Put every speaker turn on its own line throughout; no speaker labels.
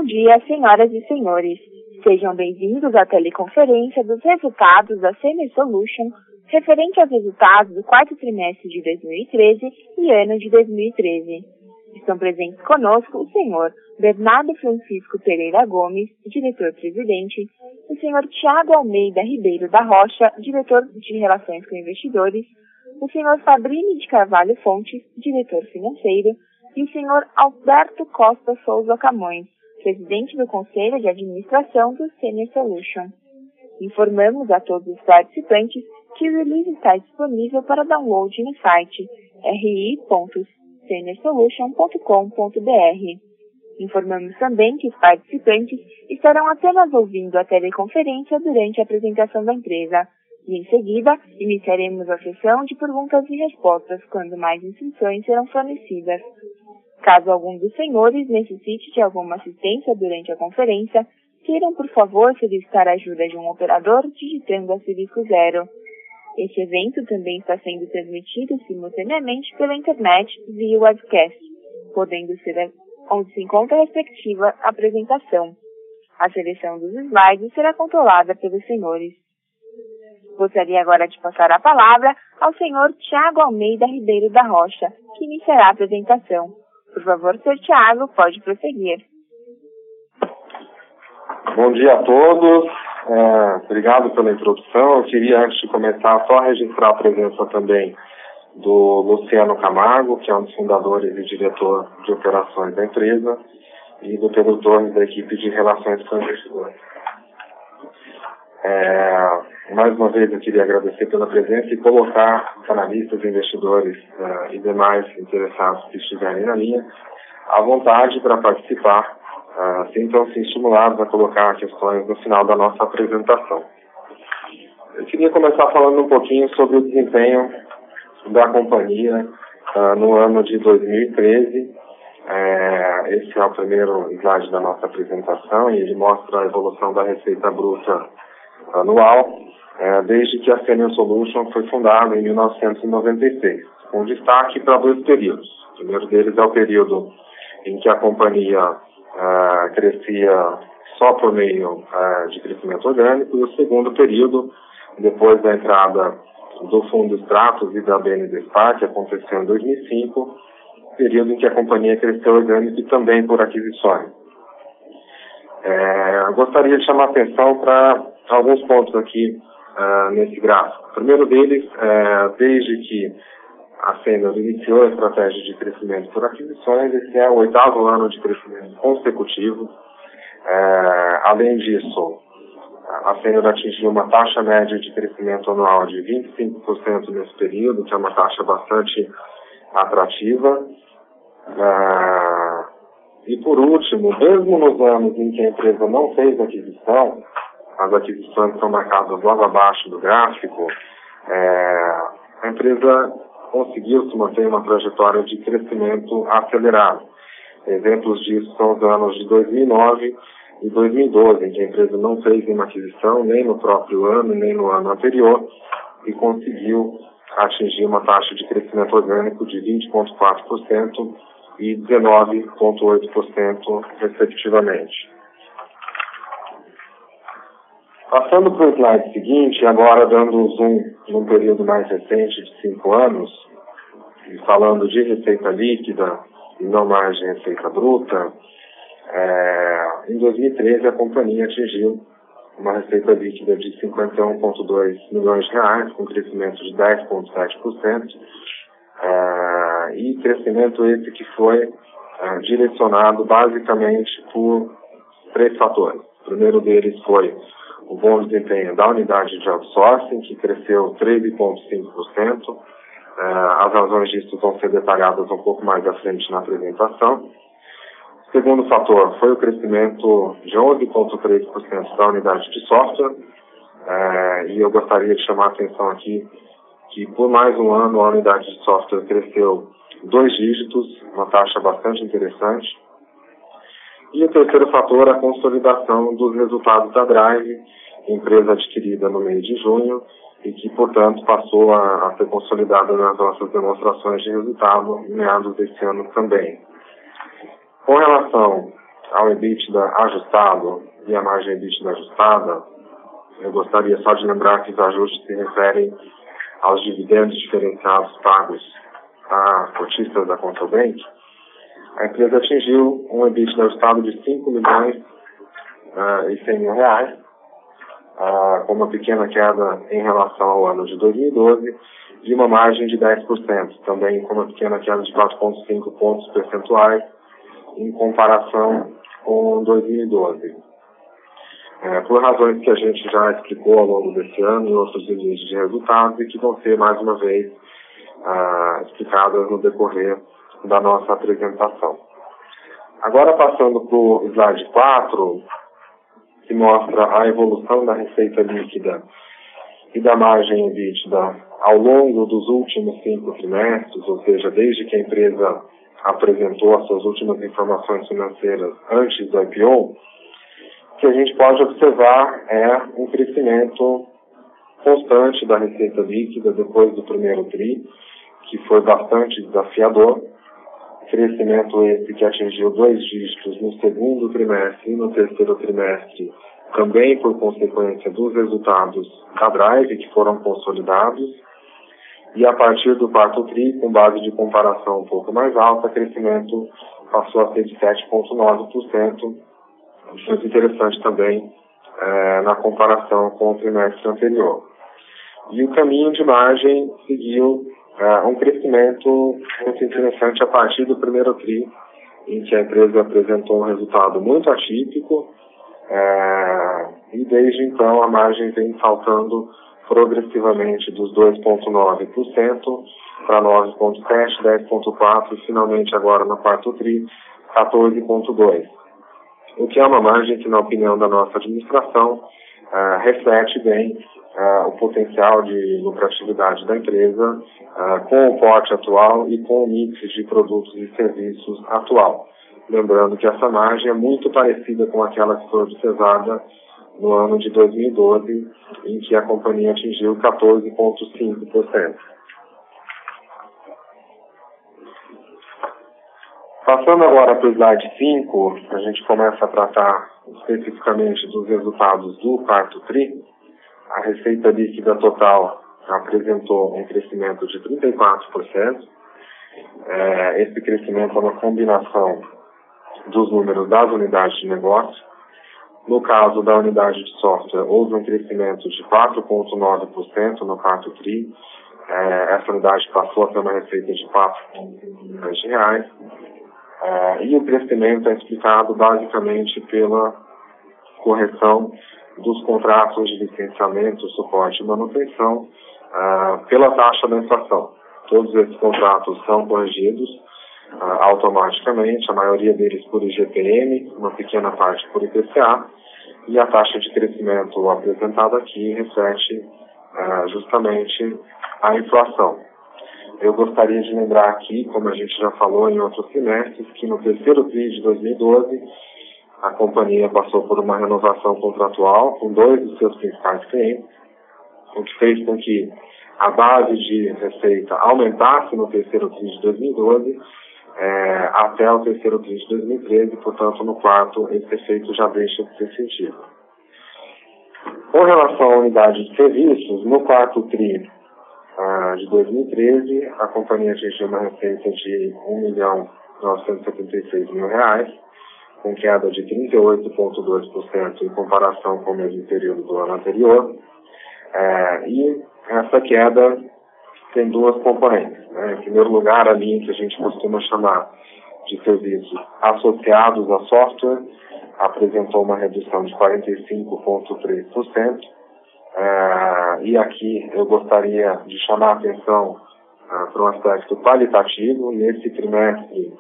dia, senhoras e senhores. Sejam bem-vindos à teleconferência dos resultados da Senior Solution, referente aos resultados do quarto trimestre de 2013 e ano de 2013. Estão presentes conosco o senhor Bernardo Francisco Pereira Gomes, diretor-presidente, o senhor Tiago Almeida Ribeiro da Rocha, diretor de Relações com Investidores, o senhor Fabrini de Carvalho Fontes, diretor financeiro, e o senhor Alberto Costa Souza Camões, presidente do Conselho de Administração do Senior Solution. Informamos a todos os participantes que o release está disponível para download no site ri.seniorsolution.com.br. Informamos também que os participantes estarão apenas ouvindo a teleconferência durante a apresentação da empresa e, em seguida, iniciaremos a sessão de perguntas e respostas, quando mais instruções serão fornecidas. Caso algum dos senhores necessite de alguma assistência durante a conferência, queiram, por favor, solicitar a ajuda de um operador digitando asterisco 0. Este evento também está sendo transmitido simultaneamente pela internet via webcast, podendo ser onde se encontra a respectiva apresentação. A seleção dos slides será controlada pelos senhores. Gostaria agora de passar a palavra ao senhor Tiago Almeida Ribeiro da Rocha, que iniciará a apresentação. Por favor, senhor Tiago, pode prosseguir.
Bom dia a todos. Obrigado pela introdução. Eu queria, antes de começar, só registrar a presença também do Luciano Camargo, que é um dos fundadores e diretor de operações da empresa, e do Pedro Torres, da equipe de Relações com Investidores. Mais uma vez, eu queria agradecer pela presença e colocar os analistas, investidores e demais interessados que estiverem na linha à vontade para participar, sintam-se estimulados a colocar questões no final da nossa apresentação. Eu queria começar falando um pouquinho sobre o desempenho da companhia no ano de 2013. Esse é o primeiro slide da nossa apresentação e ele mostra a evolução da receita bruta anual, desde que a Senior Solution foi fundada em 1996, com destaque para dois períodos. O primeiro deles é o período em que a companhia crescia só por meio de crescimento orgânico, e o segundo período, depois da entrada do Fundo Stratos e da BND Spa, que aconteceu em 2005, período em que a companhia cresceu orgânico e também por aquisições. Gostaria de chamar a atenção para alguns pontos aqui nesse gráfico. O primeiro deles, desde que a Senior iniciou a estratégia de crescimento por aquisições, esse é o 8º ano de crescimento consecutivo. Além disso, a Senior atingiu uma taxa média de crescimento anual de 25% nesse período, que é uma taxa bastante atrativa. E por último, mesmo nos anos em que a empresa não fez aquisição, as aquisições são marcadas logo abaixo do gráfico, a empresa conseguiu se manter uma trajetória de crescimento acelerado. Exemplos disso são os anos de 2009 e 2012, em que a empresa não fez nenhuma aquisição, nem no próprio ano, nem no ano anterior, e conseguiu atingir uma taxa de crescimento orgânico de 20,4% e 19,8%, respectivamente. Passando para o slide seguinte, agora dando zoom num período mais recente de 5 anos, e falando de receita líquida e não mais de receita bruta, em 2013 a companhia atingiu uma receita líquida de 51,2 milhões de reais, com crescimento de 10,7%, e crescimento esse que foi direcionado basicamente por 3 fatores. O primeiro deles foi o bom desempenho da unidade de outsourcing, que cresceu 13,5%. As razões disso vão ser detalhadas um pouco mais à frente na apresentação. O segundo fator foi o crescimento de 11,3% da unidade de software, e eu gostaria de chamar a atenção aqui que por mais um ano a unidade de software cresceu 2 dígitos, uma taxa bastante interessante. E o terceiro fator, a consolidação dos resultados da Drive, empresa adquirida no mês de junho e que, portanto, passou a ser consolidada nas nossas demonstrações de resultado em meados deste ano também. Com relação ao EBITDA ajustado e à margem EBITDA ajustada, eu gostaria só de lembrar que os ajustes se referem aos dividendos diferenciados pagos a cotistas da Control Bank. A empresa atingiu um EBITDA ajustado de 5 milhões e 100 mil reais, com uma pequena queda em relação ao ano de 2012 e uma margem de 10%, também com uma pequena queda de 4,5 pontos percentuais em comparação com 2012. Por razões que a gente já explicou ao longo desse ano em outros vídeos de resultados e que vão ser mais uma vez explicadas no decorrer da nossa apresentação. Agora passando para o slide 4, que mostra a evolução da receita líquida e da margem EBITDA ao longo dos últimos 5 trimestres, ou seja, desde que a empresa apresentou as suas últimas informações financeiras antes do IPO, o que a gente pode observar é um crescimento constante da receita líquida depois do primeiro TRI, que foi bastante desafiador. Crescimento esse que atingiu 2 dígitos no segundo trimestre e no terceiro trimestre, também por consequência dos resultados da Drive, que foram consolidados. E a partir do quarto TRI, com base de comparação um pouco mais alta, o crescimento passou a ser de 7,9%, muito interessante também na comparação com o trimestre anterior. E o caminho de margem seguiu um crescimento muito interessante a partir do primeiro TRI, em que a empresa apresentou um resultado muito atípico, e desde então a margem vem saltando progressivamente dos 2,9% para 9,7%, 10,4% e finalmente agora no quarto TRI, 14,2%. O que é uma margem que, na opinião da nossa administração, reflete bem o potencial de lucratividade da empresa com o porte atual e com o mix de produtos e serviços atual. Lembrando que essa margem é muito parecida com aquela que foi observada no ano de 2012, em que a companhia atingiu 14,5%. Passando agora para o slide 5, a gente começa a tratar especificamente dos resultados do quarto TRI. A receita líquida total apresentou um crescimento de 34%. Esse crescimento é uma combinação dos números das unidades de negócio. No caso da unidade de software, houve um crescimento de 4,9% no quarto TRI. Essa unidade passou a ter uma receita de 4 milhões de reais. E o crescimento é explicado basicamente pela correção dos contratos de licenciamento, suporte e manutenção pela taxa da inflação. Todos esses contratos são corrigidos automaticamente, a maioria deles por IGPM, uma pequena parte por IPCA, e a taxa de crescimento apresentada aqui reflete justamente a inflação. Eu gostaria de lembrar aqui, como a gente já falou em outros trimestres, que no terceiro TRI de 2012, a companhia passou por uma renovação contratual com 2 dos seus principais clientes, o que fez com que a base de receita aumentasse no terceiro TRI de 2012 até o terceiro TRI de 2013, portanto, no quarto, esse efeito já deixa de ser sentido. Com relação à unidade de serviços, no quarto TRI de 2013, a companhia atingiu uma receita de R$ 1.976.000, com queda de 38,2% em comparação com o mesmo período do ano anterior. E essa queda tem 2 componentes. Em primeiro lugar, a linha que a gente costuma chamar de serviços associados a software apresentou uma redução de 45,3%. E aqui eu gostaria de chamar a atenção para um aspecto qualitativo. Nesse trimestre,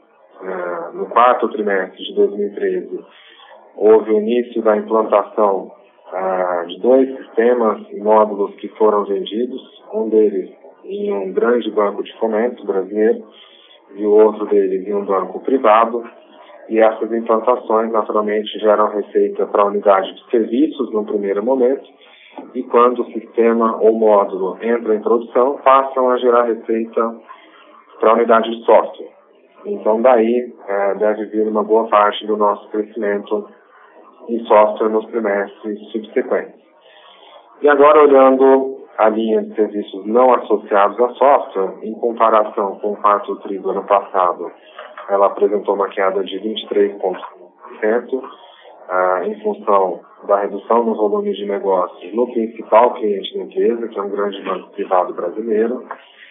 no quarto trimestre de 2013, houve o início da implantação de 2 sistemas e módulos que foram vendidos, um deles em um grande banco de fomento brasileiro e o outro deles em um banco privado. E essas implantações naturalmente geram receita para a unidade de serviços no primeiro momento, e quando o sistema ou módulo entra em produção, passam a gerar receita para a unidade de software. Então, daí deve vir uma boa parte do nosso crescimento em software nos trimestres subsequentes. E agora, olhando a linha de serviços não associados a software, em comparação com o quarto tri do ano passado, ela apresentou uma queda de 23,5%, em função da redução no volume de negócios no principal cliente da empresa, que é um grande banco privado brasileiro.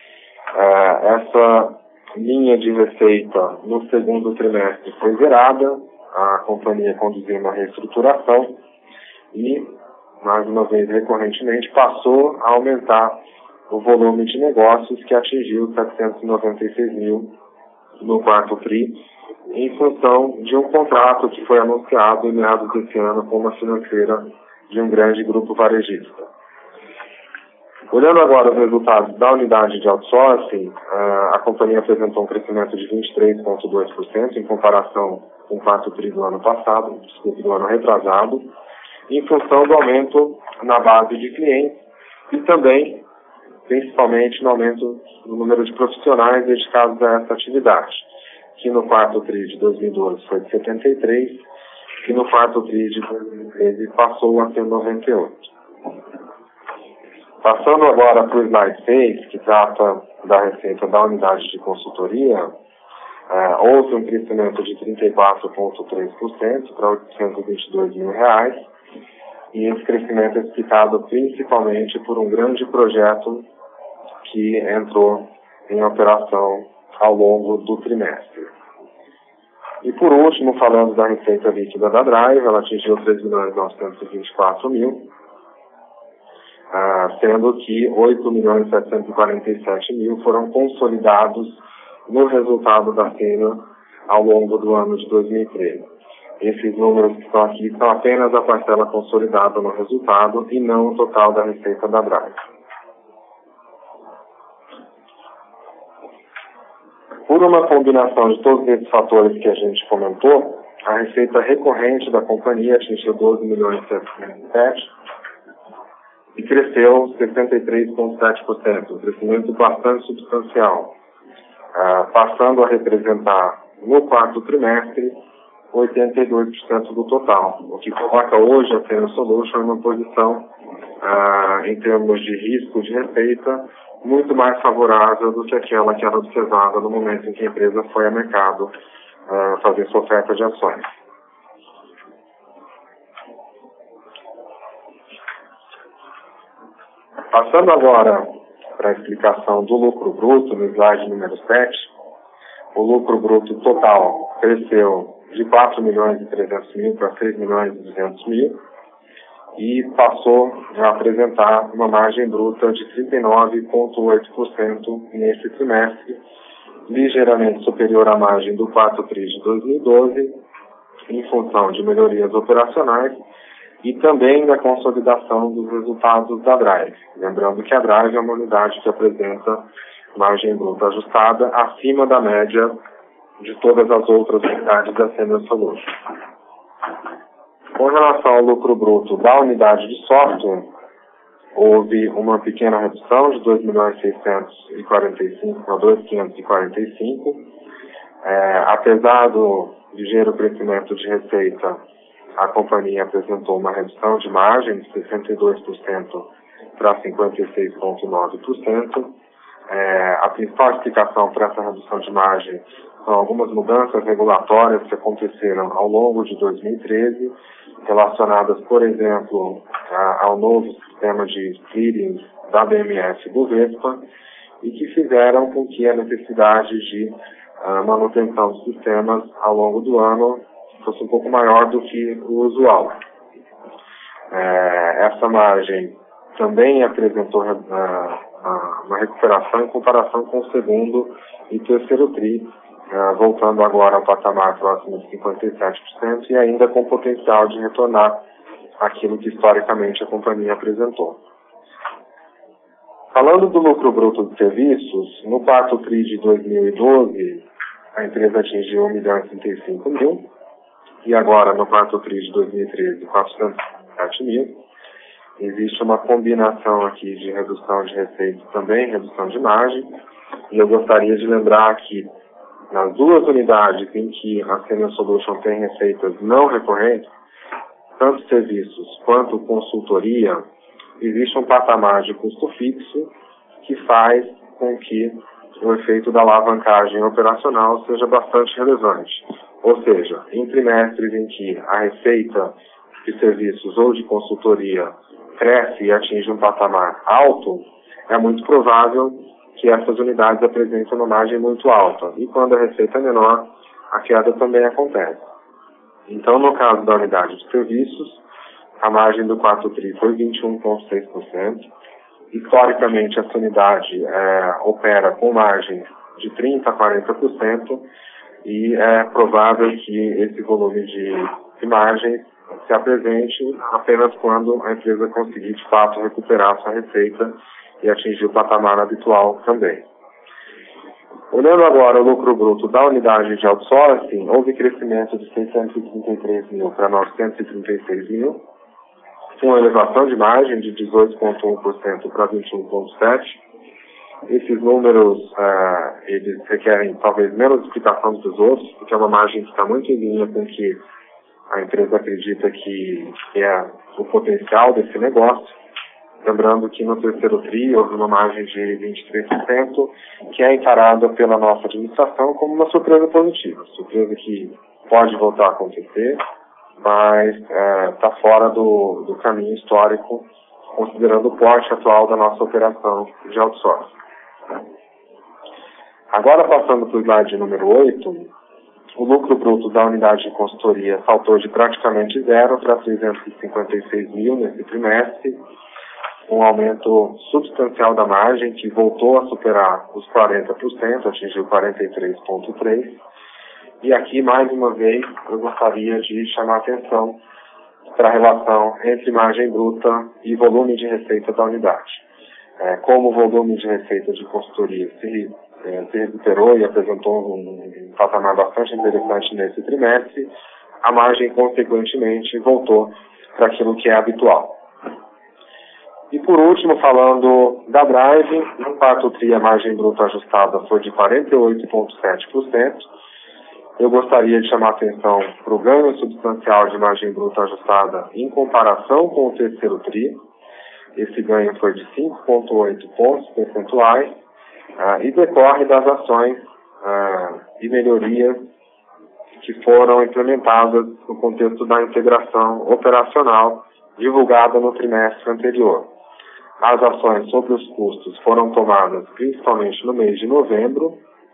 Essa linha de receita no segundo trimestre foi zerada, a companhia conduziu uma reestruturação e, mais uma vez, recorrentemente, passou a aumentar o volume de negócios, que atingiu 796 mil no quarto tri, em função de um contrato que foi anunciado em meados desse ano com uma financeira de um grande grupo varejista. Olhando agora os resultados da unidade de outsourcing, a companhia apresentou um crescimento de 23,2% em comparação com o quarto tri do ano passado, do ano retrasado, em função do aumento na base de clientes e também, principalmente, no aumento no número de profissionais dedicados a essa atividade, que no quarto tri de 2012 foi de 73 e no quarto tri de 2013 passou a ser 98. Passando agora para o slide 6, que trata da receita da unidade de consultoria, houve um crescimento de 34,3% para R$ 822 mil, e esse crescimento é explicado principalmente por um grande projeto que entrou em operação ao longo do trimestre. E por último, falando da receita líquida da Drive, ela atingiu 3.924.000, sendo que 8.747.000 foram consolidados no resultado da Sênior ao longo do ano de 2013. Esses números que estão aqui são apenas a parcela consolidada no resultado e não o total da receita da Drive. Por uma combinação de todos esses fatores que a gente comentou, a receita recorrente da companhia atingiu 12.707.000 e cresceu 63,7%, um crescimento bastante substancial, passando a representar no quarto trimestre 82% do total, o que coloca hoje a Sênior Solutions numa posição, em termos de risco de receita, muito mais favorável do que aquela que era observada no momento em que a empresa foi ao mercado fazer sua oferta de ações. Passando agora para a explicação do lucro bruto, no slide número 7, o lucro bruto total cresceu de 4.300.000 para 6.200.000 e passou a apresentar uma margem bruta de 39,8% nesse trimestre, ligeiramente superior à margem do quarto tri de 2012, em função de melhorias operacionais e também da consolidação dos resultados da Drive. Lembrando que a Drive é uma unidade que apresenta margem bruta ajustada acima da média de todas as outras unidades da Sênior Solutions. Com relação ao lucro bruto da unidade de software, houve uma pequena redução de 2.645 para 2.545. Apesar do ligeiro crescimento de receita, a companhia apresentou uma redução de margem de 62% para 56,9%. A principal explicação para essa redução de margem são algumas mudanças regulatórias que aconteceram ao longo de 2013, relacionadas, por exemplo, ao novo sistema de clearing da BMF e Bovespa, e que fizeram com que a necessidade de manutenção dos sistemas ao longo do ano fosse um pouco maior do que o usual. Essa margem também apresentou uma recuperação em comparação com o segundo e terceiro tri, voltando agora ao patamar próximo de 57% e ainda com potencial de retornar aquilo que historicamente a companhia apresentou. Falando do lucro bruto de serviços, no quarto tri de 2012, a empresa atingiu 1.035.000 e agora no quarto tri de 2013, 407.000. Existe uma combinação aqui de redução de receita e também redução de margem, e eu gostaria de lembrar que nas duas unidades em que a Senior Solution tem receitas não recorrentes, tanto serviços quanto consultoria, existe um patamar de custo fixo que faz com que o efeito da alavancagem operacional seja bastante relevante. Ou seja, em trimestres em que a receita de serviços ou de consultoria cresce e atinge um patamar alto, é muito provável que essas unidades apresentem uma margem muito alta. E quando a receita é menor, a queda também acontece. Então, no caso da unidade de serviços, a margem do quarto TRI foi 21,6%. Historicamente, essa unidade opera com margem de 30% a 40%, e é provável que esse volume de margem se apresente apenas quando a empresa conseguir, de fato, recuperar sua receita e atingir o patamar habitual também. Olhando agora o lucro bruto da unidade de outsourcing, houve crescimento de 633 mil para 936 mil, uma elevação de margem de 18,1% para 21,7%. Esses números, eles requerem talvez menos explicação dos outros, porque é uma margem que está muito em linha com o que a empresa acredita que é o potencial desse negócio. Lembrando que no terceiro TRI houve uma margem de 23%, que é encarada pela nossa administração como uma surpresa positiva, surpresa que pode voltar a acontecer, mas está fora do caminho histórico, considerando o porte atual da nossa operação de outsourcing. Agora, passando para o slide número 8, o lucro bruto da unidade de consultoria saltou de praticamente zero para 356 mil nesse trimestre, um aumento substancial da margem, que voltou a superar os 40%, atingiu 43,3%. E aqui, mais uma vez, eu gostaria de chamar a atenção para a relação entre margem bruta e volume de receita da unidade. Como o volume de receita de consultoria se recuperou e apresentou um patamar bastante interessante nesse trimestre, a margem, consequentemente, voltou para aquilo que é habitual. E por último, falando da Drive, no quarto TRI a margem bruta ajustada foi de 48,7%. Eu gostaria de chamar a atenção para o ganho substancial de margem bruta ajustada em comparação com o terceiro TRI. Esse ganho foi de 5,8 pontos percentuais e decorre das ações e melhorias que foram implementadas no contexto da integração operacional divulgada no trimestre anterior. As ações sobre os custos foram tomadas principalmente no mês de novembro,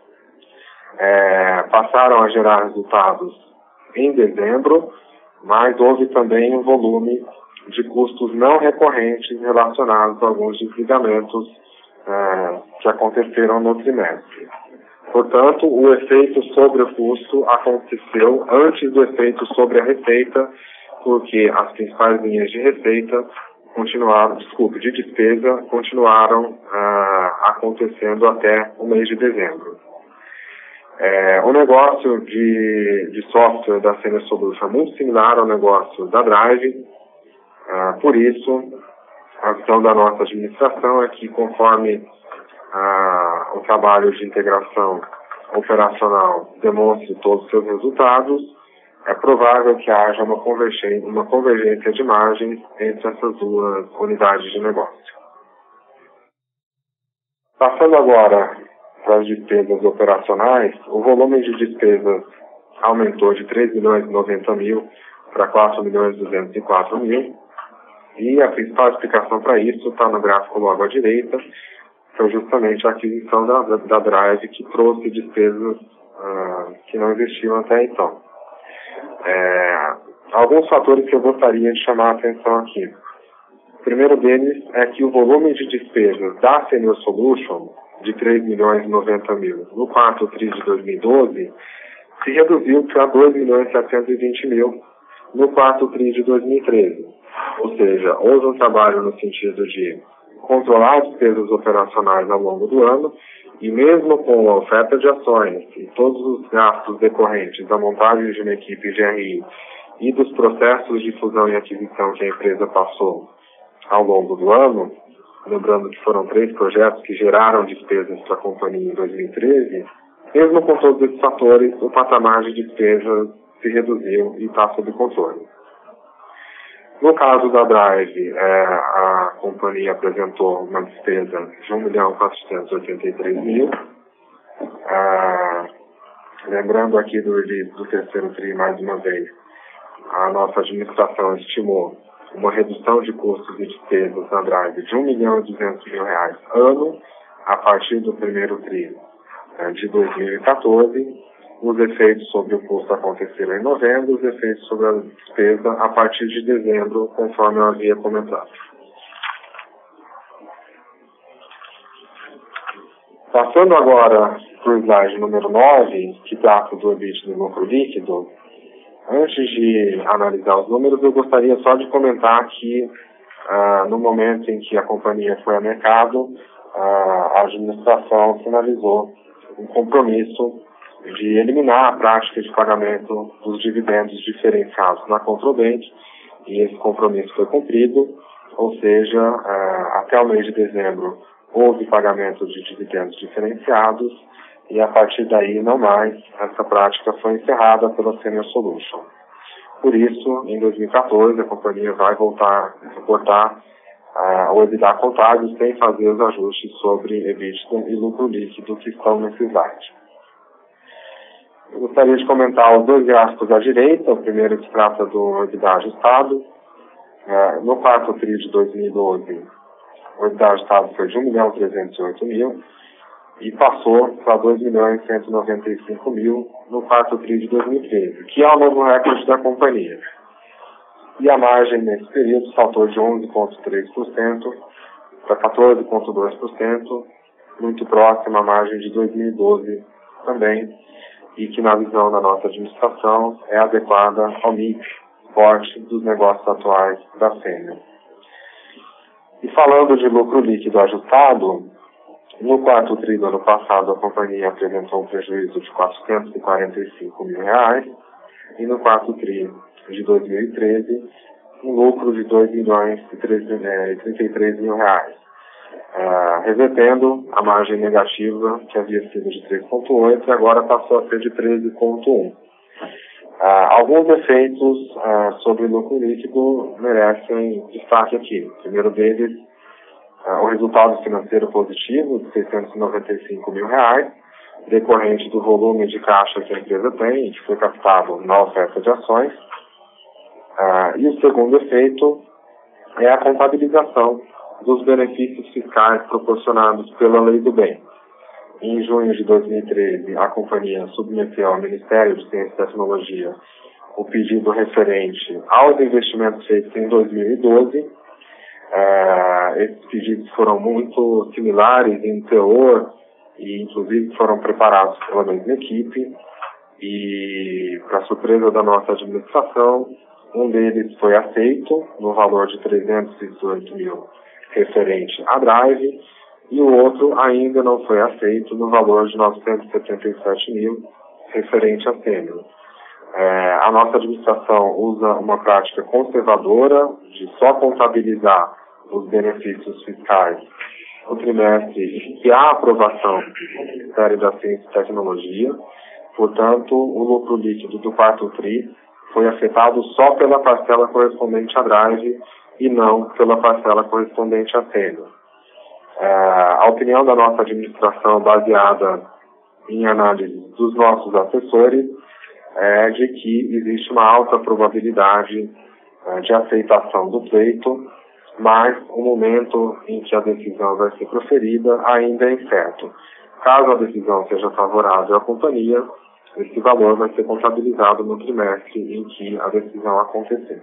passaram a gerar resultados em dezembro, mas houve também um volume de custos não recorrentes relacionados a alguns desligamentos que aconteceram no trimestre. Portanto, o efeito sobre o custo aconteceu antes do efeito sobre a receita, porque as principais linhas de receita de despesa continuaram acontecendo até o mês de dezembro. O negócio de software da Senior Solution é muito similar ao negócio da Drive, por isso a visão da nossa administração é que, conforme o trabalho de integração operacional demonstre todos os seus resultados, é provável que haja uma convergência de margens entre essas duas unidades de negócio. Passando agora para as despesas operacionais, o volume de despesas aumentou de 3.090.000 para 4.204.000, e a principal explicação para isso está no gráfico logo à direita, foi justamente a aquisição da Drive, que trouxe despesas que não existiam até então. Alguns fatores que eu gostaria de chamar a atenção aqui. O primeiro deles é que o volume de despesas da Senior Solution, de 3.090.000, no quarto TRI de 2012, se reduziu para 2.720.000 no quarto TRI de 2013. Ou seja, houve um trabalho no sentido de controlar as despesas operacionais ao longo do ano, e mesmo com a oferta de ações e todos os gastos decorrentes da montagem de uma equipe de RI e dos processos de fusão e aquisição que a empresa passou ao longo do ano, lembrando que foram 3 projetos que geraram despesas para a companhia em 2013, Mesmo com todos esses fatores, o patamar de despesa se reduziu e está sob controle. No caso da Drive, a companhia apresentou uma despesa de R$ 1.483.000. Lembrando aqui do release do terceiro TRI, mais uma vez, a nossa administração estimou uma redução de custos e despesas na Drive de R$ 1.200.000 ano, a partir do primeiro TRI de 2014. Os efeitos sobre o custo aconteceram em novembro, os efeitos sobre a despesa a partir de dezembro, conforme eu havia comentado. Passando agora para o slide número 9, que trata do EBITDA do lucro líquido, antes de analisar os números, eu gostaria só de comentar que no momento em que a companhia foi a mercado, a administração finalizou um compromisso de eliminar a prática de pagamento dos dividendos diferenciados na Controbent, e esse compromisso foi cumprido, ou seja, até o mês de dezembro houve pagamento de dividendos diferenciados, e a partir daí não mais, essa prática foi encerrada pela Senior Solution. Por isso, em 2014, a companhia vai voltar a reportar o EBITDA contábil sem fazer os ajustes sobre EBITDA e lucro líquido que estão nesse slide. Eu gostaria de comentar os dois gráficos à direita. O primeiro que trata do EBITDA ajustado. No quarto TRI de 2012, o EBITDA ajustado foi de R$ 1.308.000 e passou para R$ 2.195.000 no quarto TRI de 2013, que é o novo recorde da companhia. E a margem nesse período saltou de 11,3% para 14,2%, muito próxima à margem de 2012 também, e que na visão da nossa administração é adequada ao mix forte dos negócios atuais da Senior. E falando de lucro líquido ajustado, no quarto TRI do ano passado a companhia apresentou um prejuízo de R$ 445.000 e no quarto TRI de 2013 um lucro de R$ 2.033.000, revertendo a margem negativa que havia sido de 3,8 e agora passou a ser de 13,1. Alguns efeitos sobre lucro líquido merecem destaque aqui. O primeiro deles, o resultado financeiro positivo de R$ 695.000, decorrente do volume de caixa que a empresa tem, que foi captado na oferta de ações. E o segundo efeito é a contabilização dos benefícios fiscais proporcionados pela Lei do Bem. Em junho de 2013, a companhia submeteu ao Ministério de Ciência e Tecnologia o pedido referente aos investimentos feitos em 2012. Esses pedidos foram muito similares em teor e, inclusive, foram preparados pela mesma equipe. E, para surpresa da nossa administração, um deles foi aceito no valor de R$ 318.000 referente à Drive, e o outro ainda não foi aceito no valor de R$ 977.000 referente à Senior. A nossa administração usa uma prática conservadora de só contabilizar os benefícios fiscais no trimestre em que há aprovação do Ministério da Ciência e Tecnologia. Portanto, o lucro líquido do quarto TRI foi afetado só pela parcela correspondente à Drive e não pela parcela correspondente à Senior. A opinião da nossa administração, baseada em análise dos nossos assessores, é de que existe uma alta probabilidade de aceitação do pleito, mas o momento em que a decisão vai ser proferida ainda é incerto. Caso a decisão seja favorável à companhia, esse valor vai ser contabilizado no trimestre em que a decisão acontecer.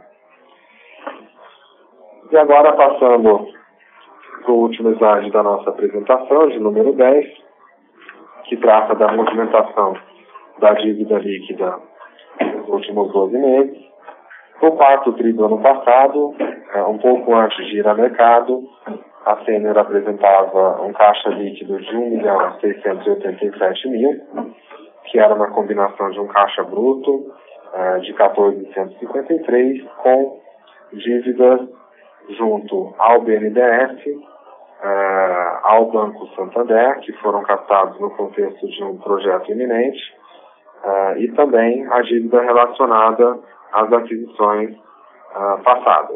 E agora, passando para o último slide da nossa apresentação, de número 10, que trata da movimentação da dívida líquida nos últimos 12 meses. No quarto TRI do ano passado, um pouco antes de ir ao mercado, a Senior apresentava um caixa líquido de R$ 1.687.000, que era uma combinação de um caixa bruto de 14.153 com dívidas junto ao BNDES ao Banco Santander, que foram captados no contexto de um projeto iminente, e também a dívida relacionada às aquisições passadas.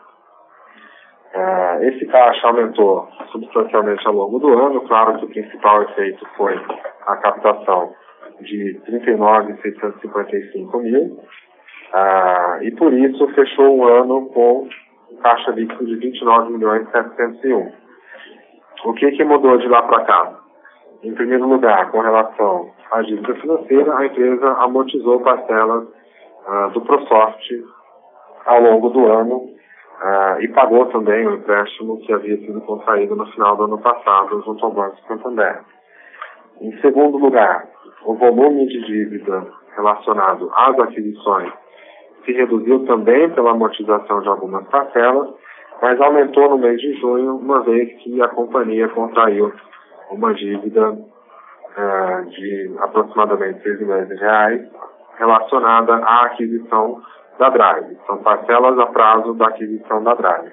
Esse caixa aumentou substancialmente ao longo do ano. Claro que o principal efeito foi a captação de 39.655 mil, e por isso fechou o ano com um caixa líquido de 29.701. O que mudou de lá para cá? Em primeiro lugar, com relação à dívida financeira, a empresa amortizou parcelas do Prosoft ao longo do ano e pagou também o empréstimo que havia sido contraído no final do ano passado junto ao Banco Santander. Em segundo lugar, o volume de dívida relacionado às aquisições se reduziu também pela amortização de algumas parcelas, mas aumentou no mês de junho, uma vez que a companhia contraiu uma dívida de aproximadamente 6 milhões de reais relacionada à aquisição da Drive. São parcelas a prazo da aquisição da Drive.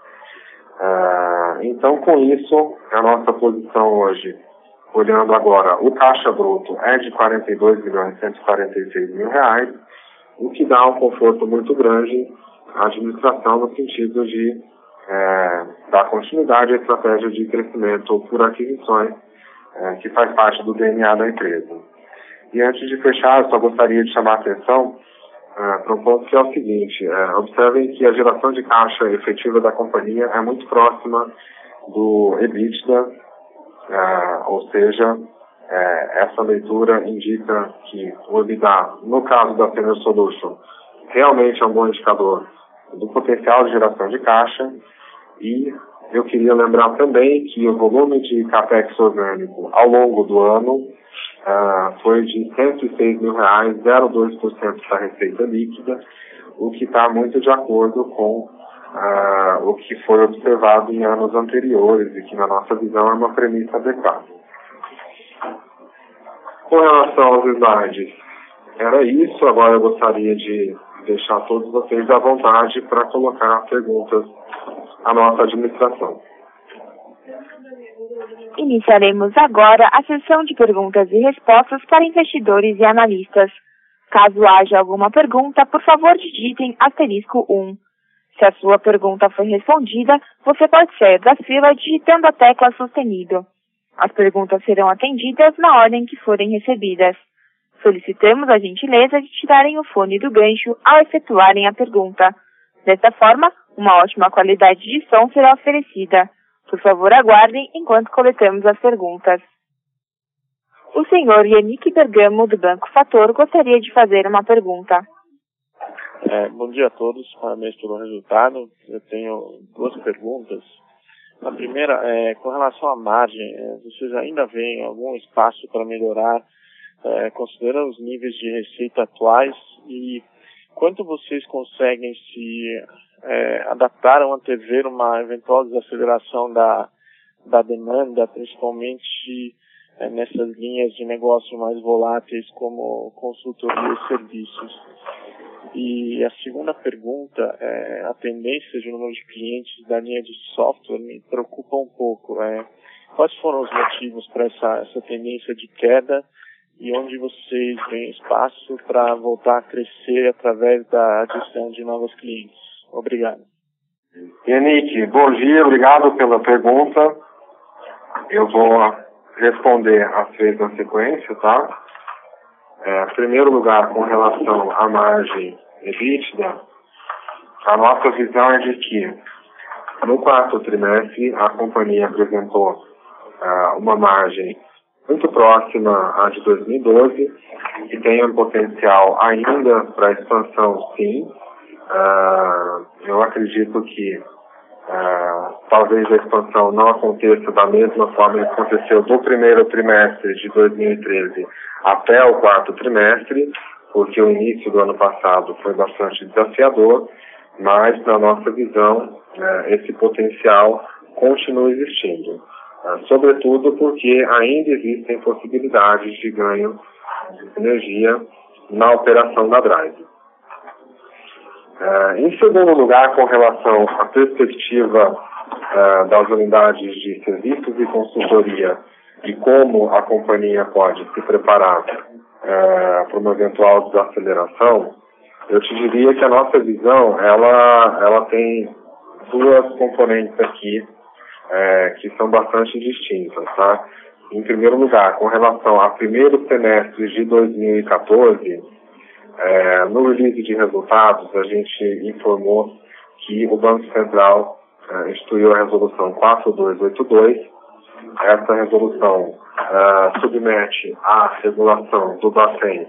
Então, com isso, a nossa posição hoje, olhando agora, o caixa bruto é de 42.146 mil reais, o que dá um conforto muito grande à administração no sentido de dar continuidade à estratégia de crescimento por aquisições, que faz parte do DNA da empresa. E antes de fechar, eu só gostaria de chamar a atenção para um ponto que é o seguinte: observem que a geração de caixa efetiva da companhia é muito próxima do EBITDA, ou seja, essa leitura indica que o EBITDA, no caso da Senior Solution, realmente é um bom indicador do potencial de geração de caixa. E eu queria lembrar também que o volume de CAPEX orgânico ao longo do ano foi de R$106 mil, 0,2% da receita líquida, o que está muito de acordo com o que foi observado em anos anteriores e que, na nossa visão, é uma premissa adequada. Com relação aos slides, era isso. Agora eu gostaria de deixar todos vocês à vontade para colocar perguntas à nossa administração.
Iniciaremos agora a sessão de perguntas e respostas para investidores e analistas. Caso haja alguma pergunta, por favor digitem *1. Se a sua pergunta foi respondida, você pode sair da fila digitando a tecla sustenido. As perguntas serão atendidas na ordem que forem recebidas. Solicitamos a gentileza de tirarem o fone do gancho ao efetuarem a pergunta. Desta forma, uma ótima qualidade de som será oferecida. Por favor, aguardem enquanto coletamos as perguntas. O senhor Yannick Bergamo, do Banco Fator, gostaria de fazer uma pergunta.
Bom dia a todos, parabéns pelo resultado. Eu tenho duas perguntas. A primeira é com relação à margem. Vocês ainda veem algum espaço para melhorar, considerando os níveis de receita atuais, e quanto vocês conseguem se adaptar ou antever uma eventual desaceleração da demanda, principalmente nessas linhas de negócio mais voláteis como consultoria e serviços? E a segunda pergunta, a tendência de número de clientes da linha de software me preocupa um pouco. Quais foram os motivos para essa tendência de queda e onde vocês veem espaço para voltar a crescer através da adição de novos clientes? Obrigado.
Yannick, bom dia, obrigado pela pergunta. Eu vou responder as três na sequência, tá? Em primeiro lugar, com relação à margem EBITDA, a nossa visão é de que no quarto trimestre a companhia apresentou uma margem muito próxima à de 2012, que tem um potencial ainda para expansão, sim. Eu acredito que talvez a expansão não aconteça da mesma forma que aconteceu do primeiro trimestre de 2013 até o quarto trimestre, porque o início do ano passado foi bastante desafiador, mas na nossa visão esse potencial continua existindo, sobretudo porque ainda existem possibilidades de ganho de energia na operação da Drive. Em segundo lugar, com relação à perspectiva das unidades de serviços e consultoria e como a companhia pode se preparar para uma eventual desaceleração, eu te diria que a nossa visão, ela tem duas componentes aqui que são bastante distintas, tá? Em primeiro lugar, com relação ao primeiro semestre de 2014, no release de resultados, a gente informou que o Banco Central instituiu a resolução 4282. Essa resolução submete à regulação do Bacen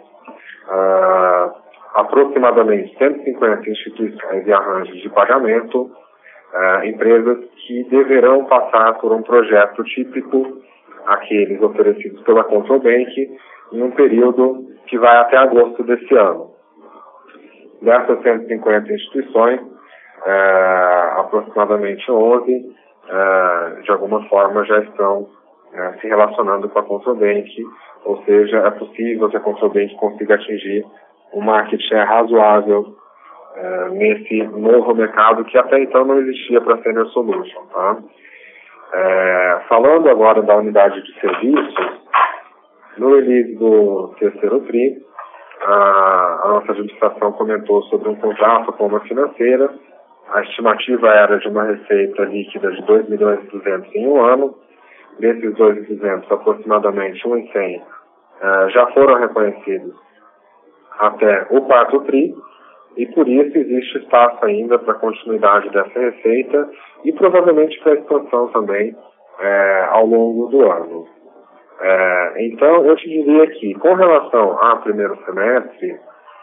aproximadamente 150 instituições e arranjos de pagamento, empresas que deverão passar por um projeto típico, aqueles oferecidos pela Control Bank, em um período que vai até agosto desse ano. Dessas 150 instituições, aproximadamente 11, de alguma forma, já estão se relacionando com a Control Bank, ou seja, é possível que a Control Bank consiga atingir um market share razoável nesse novo mercado que até então não existia para a Senior Solution. Tá? Falando agora da unidade de serviços, no release do terceiro TRI, a nossa administração comentou sobre um contrato com uma financeira. A estimativa era de uma receita líquida de 2 milhões e 200 em um ano. Desses 2.200, aproximadamente 1.100 já foram reconhecidos até o quarto TRI, e por isso existe espaço ainda para a continuidade dessa receita e provavelmente para a expansão também ao longo do ano. Então, eu te diria que, com relação ao primeiro semestre,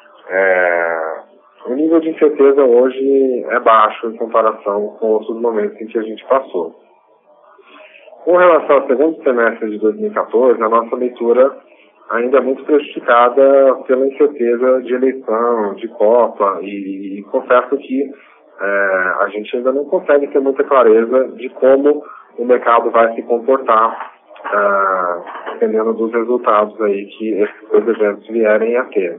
o nível de incerteza hoje é baixo em comparação com outros momentos em que a gente passou. Com relação ao segundo semestre de 2014, a nossa leitura ainda é muito prejudicada pela incerteza de eleição, de Copa, e confesso que a gente ainda não consegue ter muita clareza de como o mercado vai se comportar, dependendo dos resultados aí que esses dois eventos vierem a ter.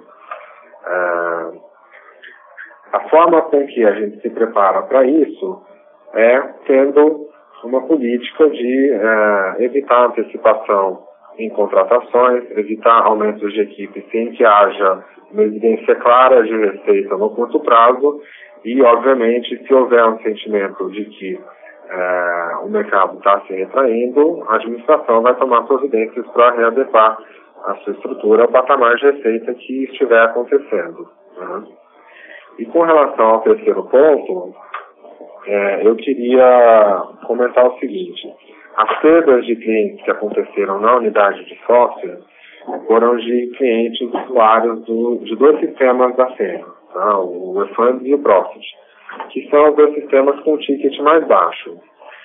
A forma com que a gente se prepara para isso é tendo uma política de evitar antecipação em contratações, evitar aumentos de equipe sem que haja uma evidência clara de receita no curto prazo e, obviamente, se houver um sentimento de que o mercado está se retraindo, a administração vai tomar providências para readequar a sua estrutura ao patamar de receita que estiver acontecendo. Né? E com relação ao terceiro ponto, eu queria comentar o seguinte: as perdas de clientes que aconteceram na unidade de software foram de clientes usuários de dois sistemas da Senior, tá? O eFunds e o Profit, que são os dois sistemas com ticket mais baixo.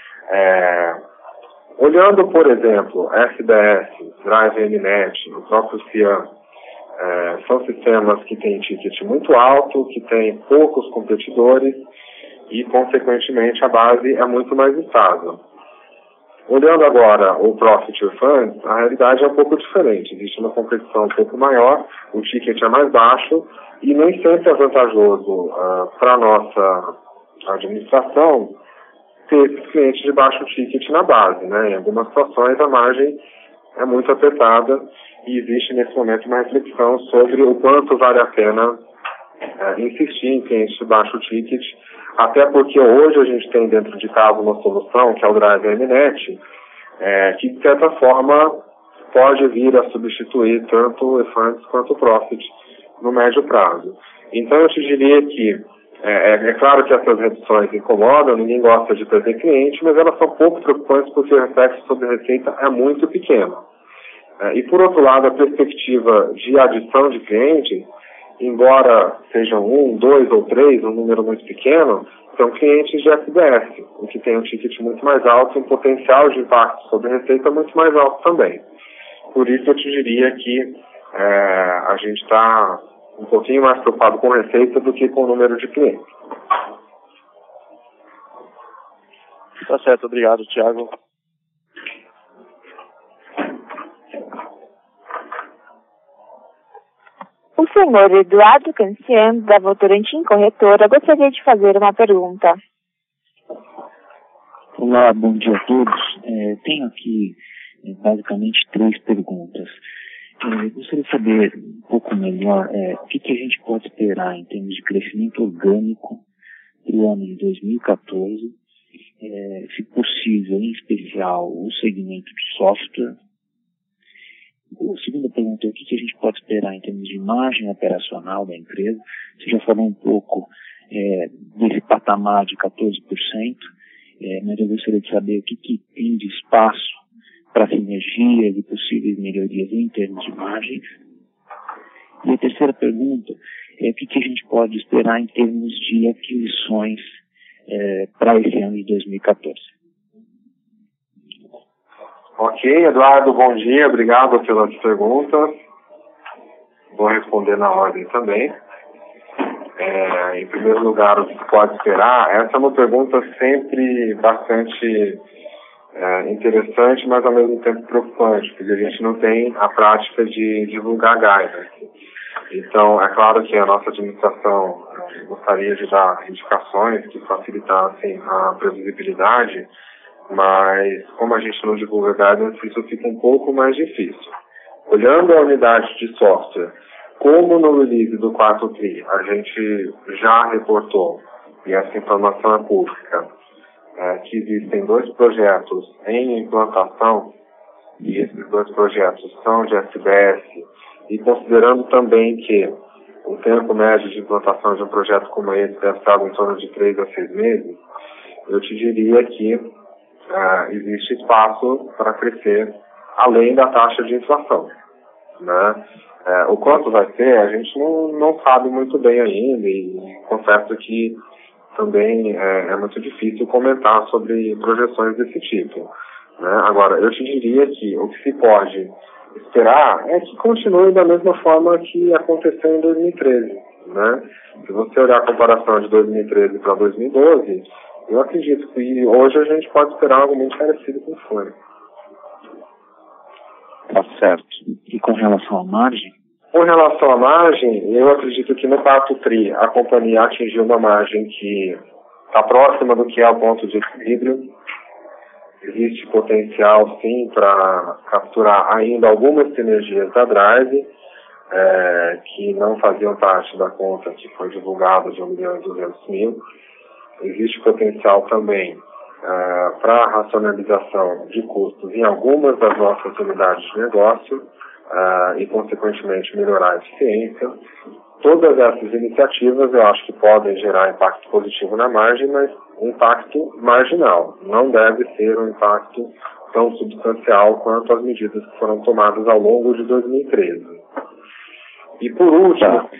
Olhando, por exemplo, SBS, Drive MNet, o próprio Cian, são sistemas que têm ticket muito alto, que têm poucos competidores e, consequentemente, a base é muito mais estável. Olhando agora o Profit e o Funds, a realidade é um pouco diferente. Existe uma competição um pouco maior, o ticket é mais baixo e nem sempre é vantajoso para a nossa administração ter esses clientes de baixo ticket na base. Né? Em algumas situações a margem é muito apertada e existe nesse momento uma reflexão sobre o quanto vale a pena insistir em clientes de baixo ticket, até porque hoje a gente tem dentro de casa uma solução, que é o Drive MNet, que de certa forma pode vir a substituir tanto o eFunds quanto o Profit no médio prazo. Então eu te diria que é claro que essas reduções incomodam, ninguém gosta de perder cliente, mas elas são pouco preocupantes porque o reflexo sobre a receita é muito pequeno. E por outro lado, a perspectiva de adição de clientes, embora sejam 1, 2 ou 3, um número muito pequeno, são clientes de SBS, o que tem um ticket muito mais alto e um potencial de impacto sobre a receita muito mais alto também. Por isso eu te diria que a gente está um pouquinho mais preocupado com receita do que com o número de clientes.
Tá certo, obrigado, Thiago.
O senhor Eduardo Cancian, da Votorantim Corretora, gostaria de fazer uma pergunta.
Olá, bom dia a todos. Tenho aqui basicamente 3 perguntas. Gostaria de saber um pouco melhor o que a gente pode esperar em termos de crescimento orgânico para o ano de 2014, se possível, em especial, o segmento de software. A segunda pergunta é o que a gente pode esperar em termos de margem operacional da empresa. Você já falou um pouco desse patamar de 14%, mas eu gostaria de saber o que tem de espaço para sinergias e possíveis melhorias em termos de margens. E a terceira pergunta é o que a gente pode esperar em termos de aquisições para esse ano de 2014.
Ok, Eduardo, bom dia, obrigado pelas perguntas. Vou responder na ordem também. Em primeiro lugar, o que se pode esperar? Essa é uma pergunta sempre bastante interessante, mas ao mesmo tempo preocupante, porque a gente não tem a prática de divulgar guidance. Então, é claro que a nossa administração gostaria de dar indicações que facilitassem a previsibilidade, mas como a gente não divulga guidance, isso fica um pouco mais difícil. Olhando a unidade de software, como no release do 4TRI a gente já reportou, e essa informação é pública, que existem 2 projetos em implantação, e esses 2 projetos são de SBS, e considerando também que o tempo médio de implantação de um projeto como esse deve estar em torno de 3 a 6 meses, eu te diria que existe espaço para crescer além da taxa de inflação, né? O quanto vai ser, a gente não sabe muito bem ainda, e confesso que também é muito difícil comentar sobre projeções desse tipo, né? Agora, eu te diria que o que se pode esperar é que continue da mesma forma que aconteceu em 2013, né? Se você olhar a comparação de 2013 para 2012, eu acredito que hoje a gente pode esperar algo muito parecido com o que foi.
Tá certo. E com relação à margem?
Com relação à margem, eu acredito que no 4TRI a companhia atingiu uma margem que está próxima do que é o ponto de equilíbrio. Existe potencial, sim, para capturar ainda algumas sinergias da Drive, que não faziam parte da conta que foi divulgada de 1.200.000. Existe potencial também para a racionalização de custos em algumas das nossas unidades de negócio e, consequentemente, melhorar a eficiência. Todas essas iniciativas eu acho que podem gerar impacto positivo na margem, mas impacto marginal. Não deve ser um impacto tão substancial quanto as medidas que foram tomadas ao longo de 2013. E por último...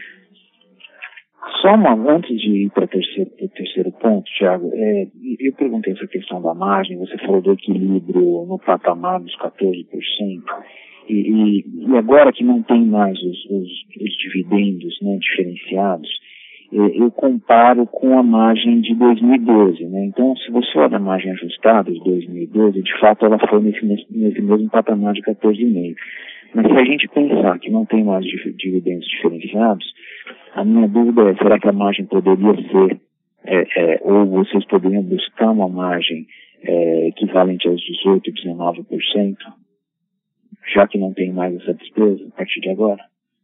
Antes de ir para o terceiro ponto, Thiago, eu perguntei essa questão da margem, você falou do equilíbrio no patamar dos 14%, e agora que não tem mais os dividendos, né, diferenciados, eu comparo com a margem de 2012, né? Então, se você olha a margem ajustada de 2012, de fato ela foi nesse mesmo patamar de 14,5%. Mas se a gente pensar que não tem mais dividendos diferenciados, a minha dúvida é, será que a margem poderia ser, ou vocês poderiam buscar uma margem equivalente aos 18%, 19%, já que não tem mais essa despesa a partir de agora?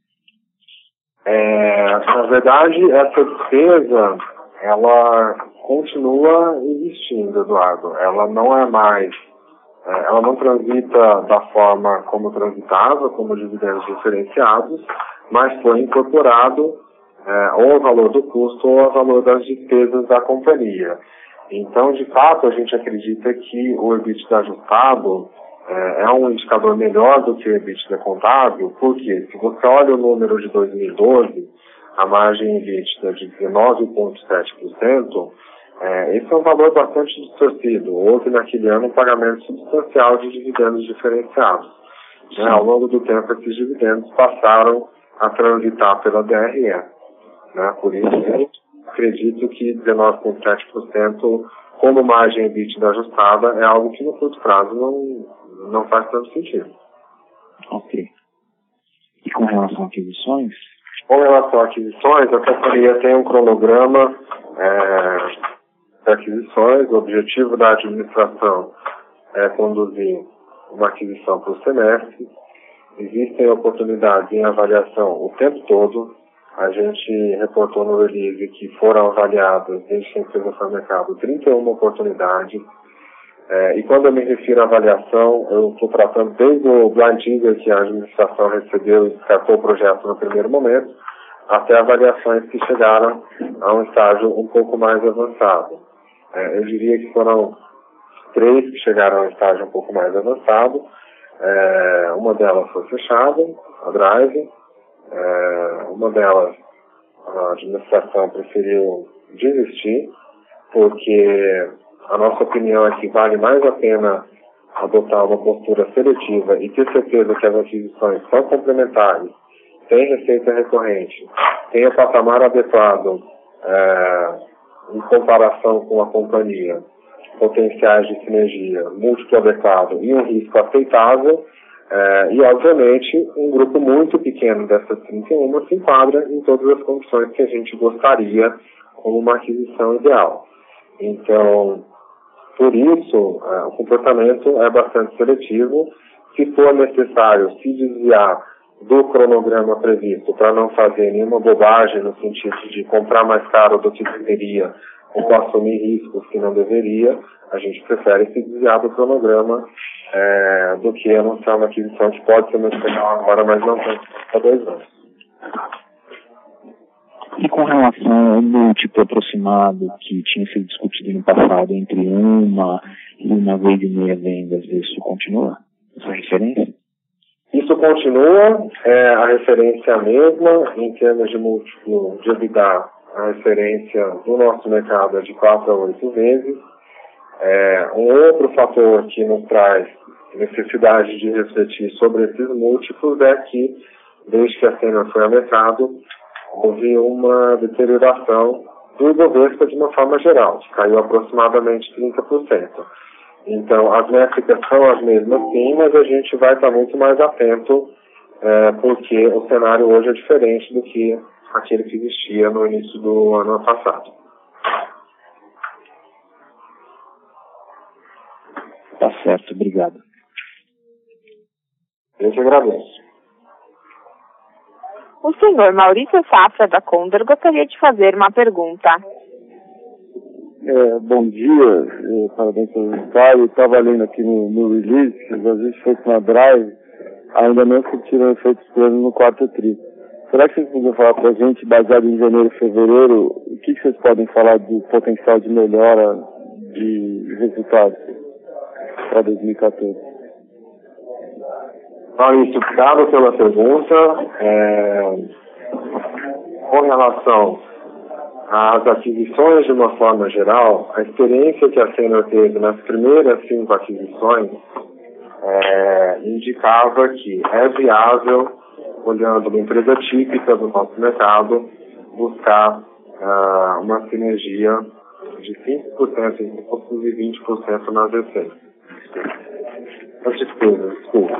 Na verdade, essa despesa, ela continua existindo, Eduardo. Ela não é mais, ela não transita da forma como transitava, como dividendos diferenciados, mas foi incorporado ou ao valor do custo ou ao valor das despesas da companhia. Então, de fato, a gente acredita que o EBITDA ajustado é um indicador melhor do que o EBITDA contábil, porque se você olha o número de 2012, a margem EBITDA de 19,7%, esse é um valor bastante distorcido. Houve naquele ano um pagamento substancial de dividendos diferenciados. Ao longo do tempo, esses dividendos passaram a transitar pela DRE. Por isso, eu acredito que 19,7% como margem EBITDA ajustada é algo que no curto prazo não faz tanto sentido.
Ok. E com relação a aquisições?
Com relação a aquisições, a companhia tem um cronograma aquisições. O objetivo da administração é conduzir uma aquisição por semestre. Existem oportunidades em avaliação o tempo todo. A gente reportou no release que foram avaliadas, desde que a empresa foi ao mercado, 31 oportunidades. E quando eu me refiro à avaliação, eu estou tratando desde o blind eager que a administração recebeu e descartou o projeto no primeiro momento, até avaliações que chegaram a um estágio um pouco mais avançado. Eu diria que foram 3 que chegaram a um estágio um pouco mais avançado. Uma delas foi fechada, a Drive. Uma delas, a administração preferiu desistir, porque a nossa opinião é que vale mais a pena adotar uma postura seletiva e ter certeza que as aquisições são complementares, tem receita recorrente, tem o patamar adequado em comparação com a companhia, potenciais de sinergia, múltiplo adequado e um risco aceitável. E, obviamente, um grupo muito pequeno dessas 31 se enquadra em todas as condições que a gente gostaria como uma aquisição ideal. Então, por isso, o comportamento é bastante seletivo. Se for necessário se desviar do cronograma previsto para não fazer nenhuma bobagem no sentido de comprar mais caro do que deveria ou assumir riscos que não deveria, a gente prefere se desviar do cronograma do que anunciar uma aquisição que pode ser muito legal agora, mas não tanto há 2 anos.
E com relação ao múltiplo aproximado que tinha sido discutido no passado entre 1 e 1,5 vendas, isso continua? Essa referência?
Isso continua, a referência é a mesma, em termos de múltiplo de EBITDA, a referência do nosso mercado é de 4 a 8 vezes. Um outro fator que nos traz necessidade de refletir sobre esses múltiplos é que, desde que a Sênior foi ao mercado, houve uma deterioração do Ibovespa de uma forma geral, que caiu aproximadamente 30%. Então, as métricas são as mesmas sim, mas a gente vai estar muito mais atento, porque o cenário hoje é diferente do que aquele que existia no início do ano passado.
Tá certo, obrigado.
Eu te agradeço.
O senhor Maurício Safra, da Condor, gostaria de fazer uma pergunta.
Bom dia, parabéns pelo resultado. Estava lendo aqui no release que os ajustes feitos na Drive ainda não surtiram efeitos plenos no quarto tri. Será que vocês poderiam falar para a gente, baseado em janeiro e fevereiro, o que vocês podem falar do potencial de melhora de resultados para 2014?
Maurício, obrigado pela pergunta. Com relação às aquisições de uma forma geral, a experiência que a Sênior teve nas primeiras 5 aquisições indicava que é viável, olhando uma empresa típica do nosso mercado, buscar uma sinergia de 5% em custos e 20% nas receitas. As despesas, desculpa.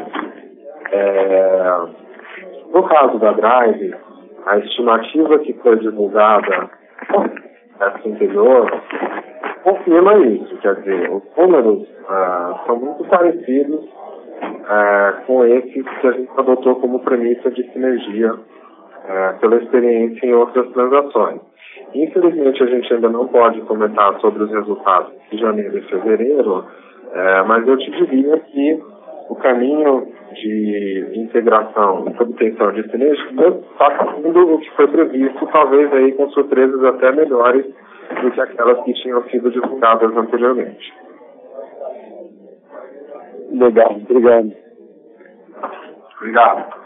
No caso da Drive, a estimativa que foi divulgada essa anterior confirma isso, quer dizer, os números são muito parecidos com esses que a gente adotou como premissa de sinergia pela experiência em outras transações. Infelizmente, a gente ainda não pode comentar sobre os resultados de janeiro e fevereiro, mas eu te diria que o caminho de integração e obtenção de sinergia está seguindo o que foi previsto, talvez aí com surpresas até melhores do que aquelas que tinham sido divulgadas anteriormente.
Legal, obrigado.
Obrigado.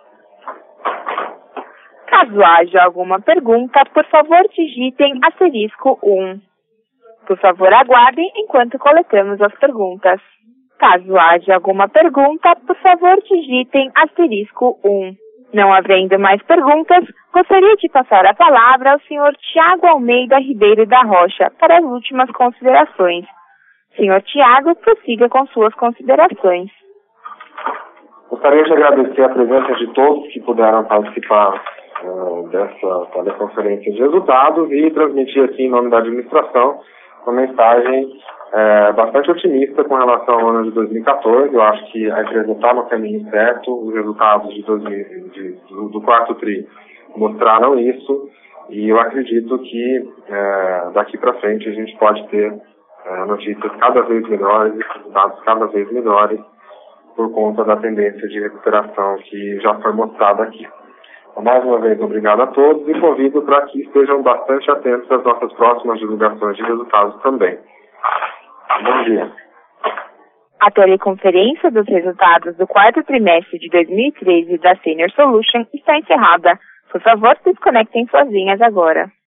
Caso haja alguma pergunta, por favor digitem *1. Por favor aguardem enquanto coletamos as perguntas. Caso haja alguma pergunta, por favor digitem *1. Não havendo mais perguntas, gostaria de passar a palavra ao senhor Tiago Almeida Ribeiro da Rocha para as últimas considerações. Senhor Tiago, prossiga com suas considerações.
Gostaria de agradecer a presença de todos que puderam participar dessa teleconferência de resultados e transmitir aqui em nome da administração uma mensagem bastante otimista com relação ao ano de 2014. Eu acho que a empresa está no caminho certo, os resultados do quarto TRI mostraram isso, e eu acredito que daqui para frente a gente pode ter notícias cada vez melhores, resultados cada vez melhores, por conta da tendência de recuperação que já foi mostrada aqui. Então, mais uma vez, obrigado a todos e convido para que estejam bastante atentos às nossas próximas divulgações de resultados também. Bom dia.
A teleconferência dos resultados do quarto trimestre de 2013 da Senior Solution está encerrada. Por favor, se desconectem suas linhas agora.